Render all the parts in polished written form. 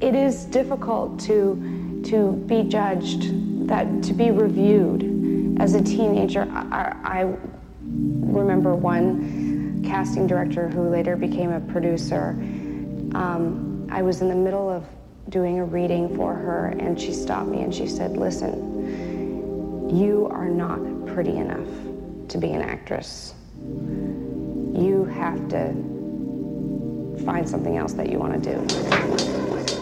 it is difficult to be judged, that to be reviewed. As a teenager, I remember one casting director who later became a producer. I was in the middle of doing a reading for her, and she stopped me and she said, "Listen, you are not pretty enough to be an actress. You have to find something else that you want to do."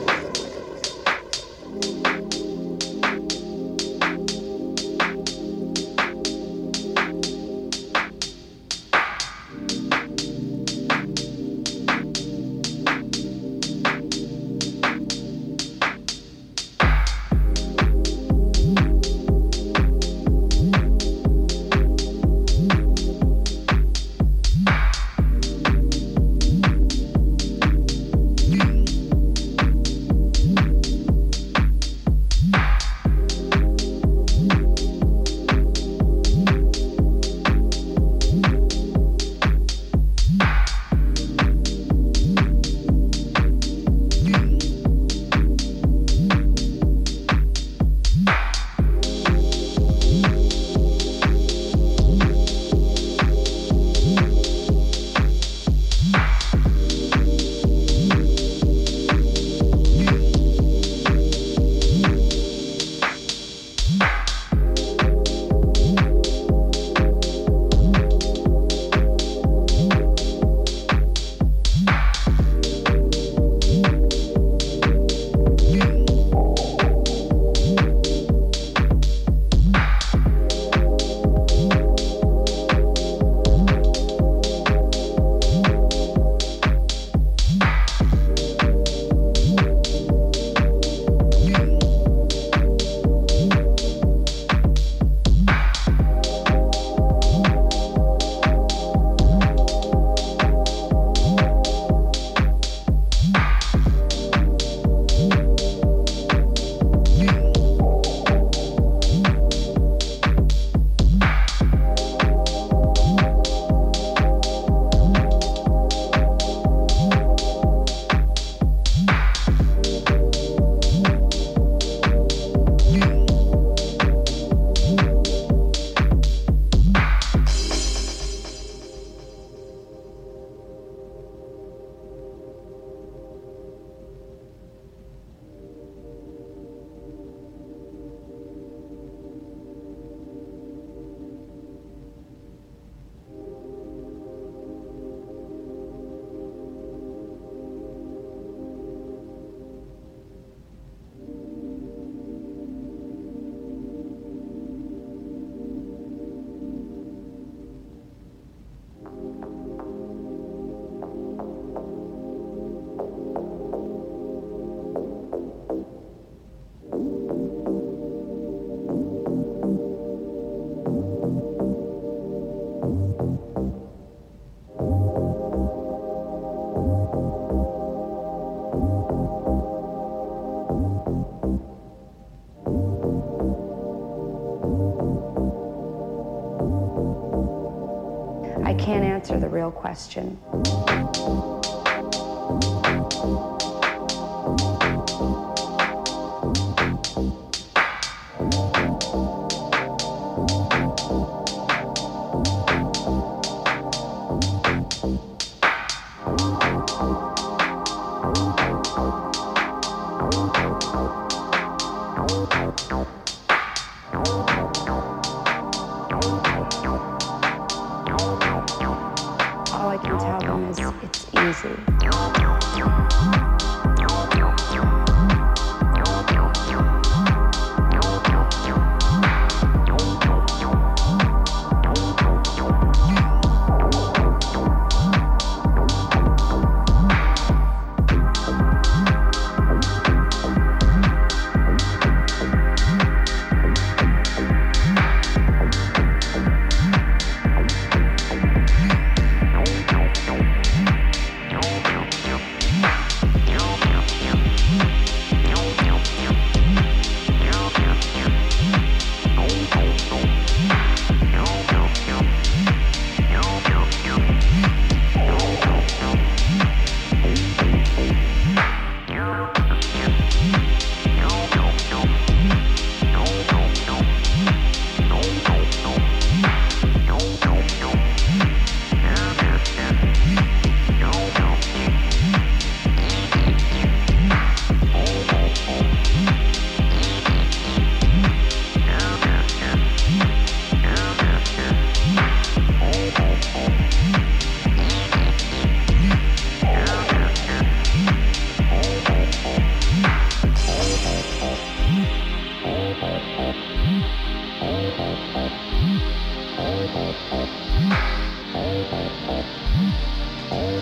I can't answer the real question. All I can tell them is it's easy.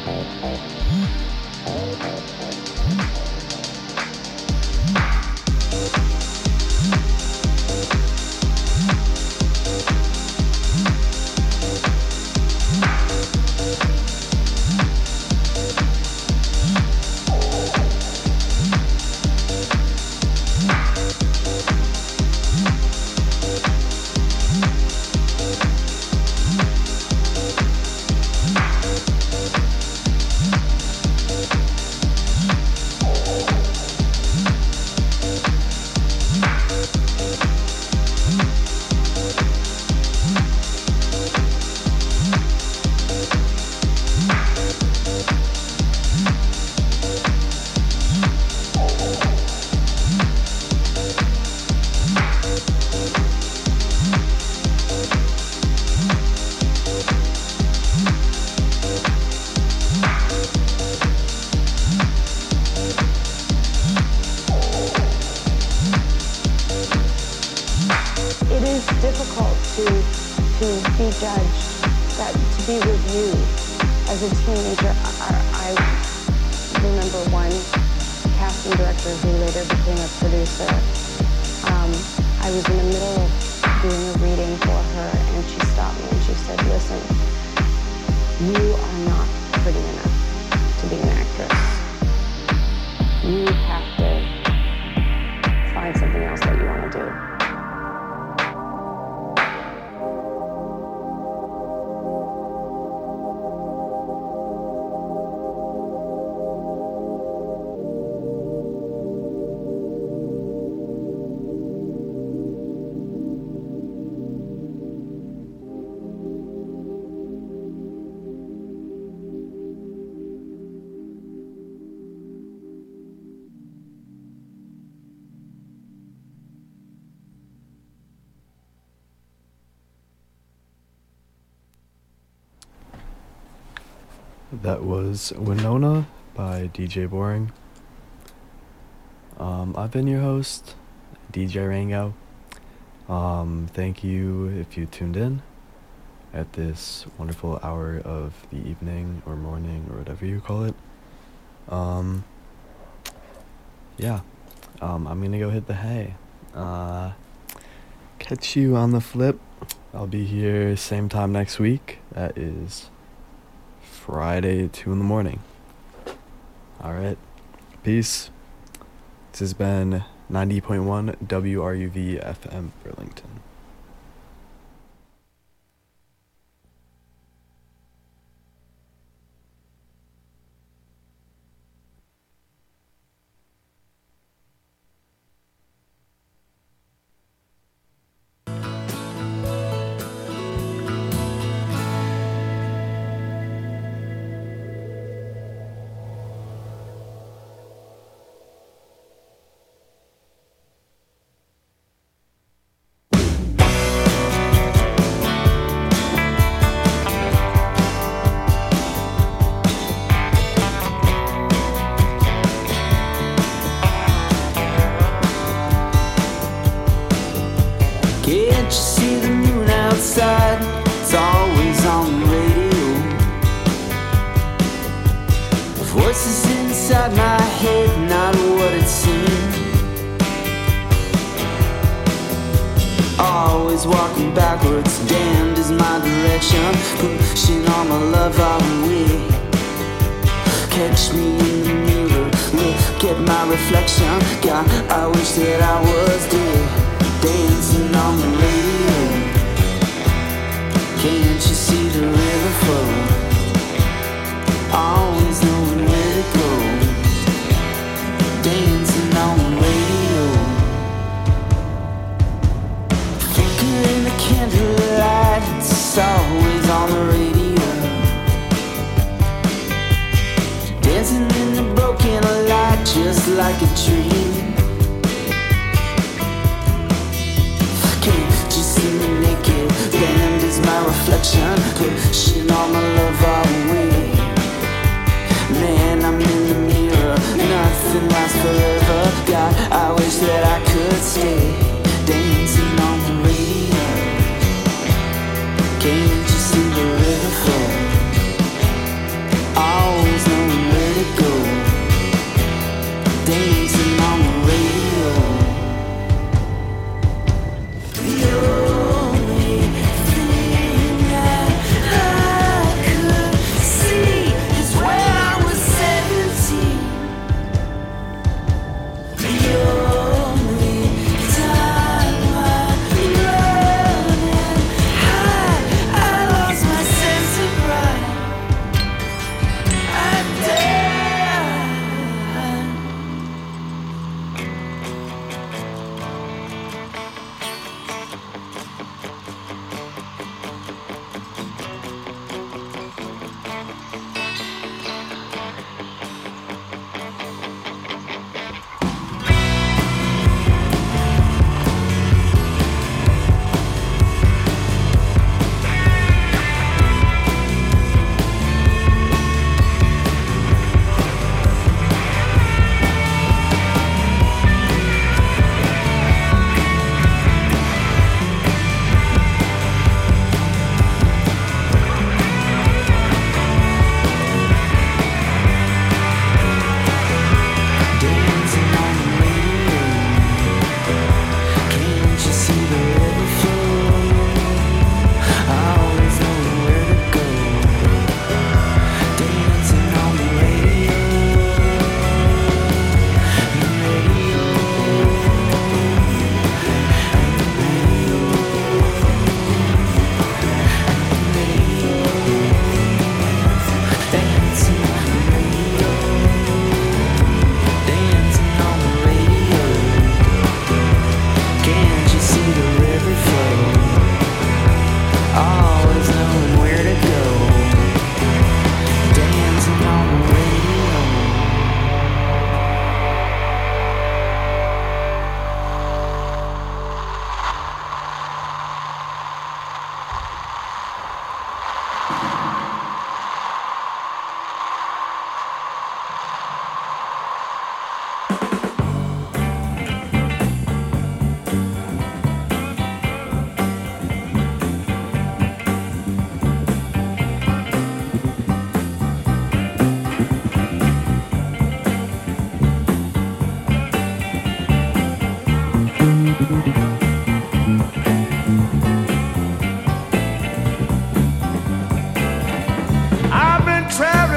That was Winona by DJ Boring. I've been your host, DJ Rango. Thank you if you tuned in at this wonderful hour of the evening or morning or whatever you call it. I'm gonna go hit the hay. Catch you on the flip. I'll be here same time next week. That is Friday, 2 in the morning. Alright, peace. This has been 90.1 WRUV FM Burlington. It's always on the radio. Voices inside my head, not what it seems. Always walking backwards, damned is my direction. Pushing all my love out of the way. Catch me in the mirror, look at my reflection. God, I wish that I was dead, dancing on the radio. Can't you see the river flow? Always knowing where to go. Dancing on the radio. Flickering the candlelight, it's always on the radio. Dancing in the broken light, just like a dream. Can't you see me naked? Damned is my reflection, pushing all my love away. Man, I'm in the mirror, nothing lasts forever. God, I wish that I could stay dancing on the radio. Can't you see the river flow? Oh,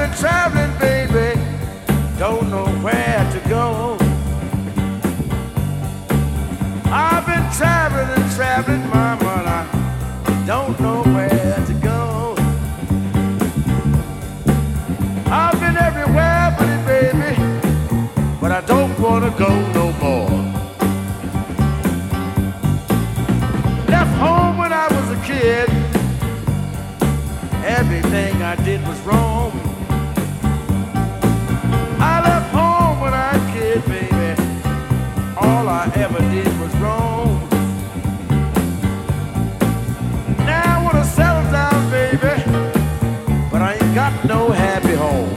traveling, traveling, baby, don't know where to go. I've been traveling, traveling, mama, and I don't know where to go. I've been everywhere, baby, but I don't wanna go no more. Left home when I was a kid. Everything I did was wrong. I left home when I was a kid, baby. All I ever did was wrong. Now I wanna settle down, baby, but I ain't got no happy home.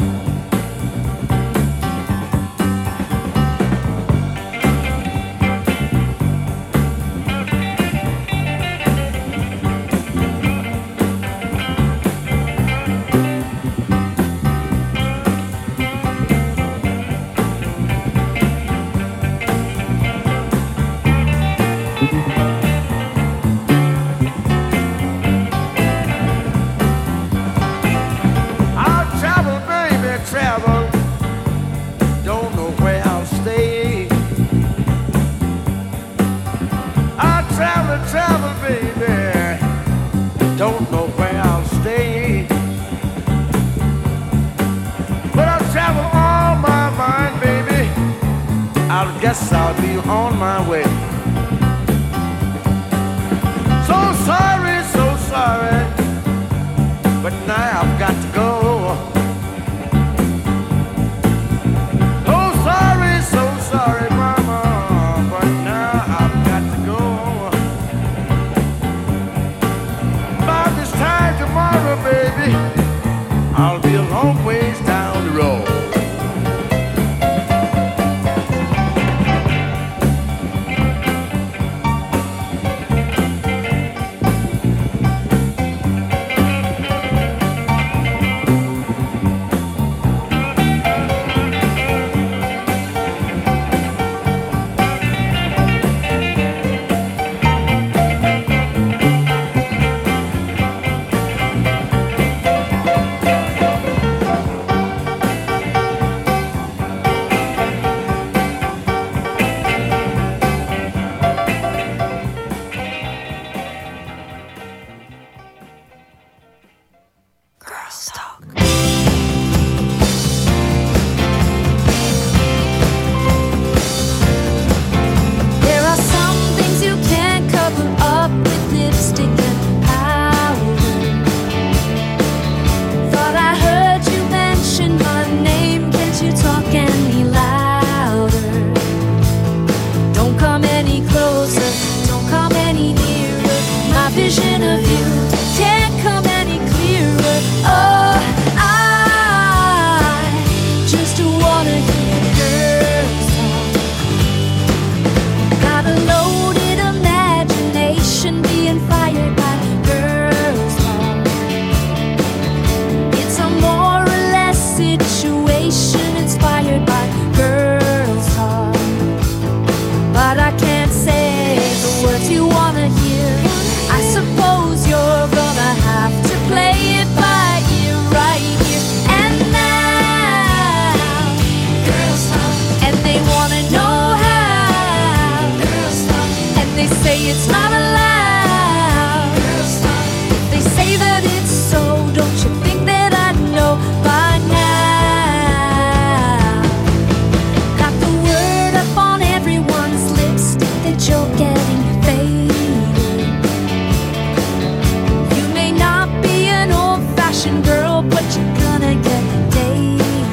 Don't know where I'll stay, but I'll travel all my mind, baby. I guess I'll be on my way. So sorry, but now I've got to go. So sorry, mama, but now I've got to go. Tomorrow, baby, I'll be a long ways down the road. Vision of you can't come any clearer. Oh, I just wanna hear girls talk. Got a loaded imagination being fired by girls talk. It's a more or less situation inspired by girls talk. But I can't say the words you wanna hear. I suppose you're gonna have to play it by ear right here and now. Girls talk, and they wanna know how. Girls talk, and they say it's not allowed. Girls talk, they say that it's so. Don't you think that I know by now? Got the word up on everyone's lips that you're getting faded. Girl, but you're gonna get dated.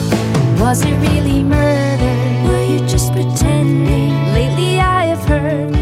Was it really murder? Were you just pretending? Lately I have heard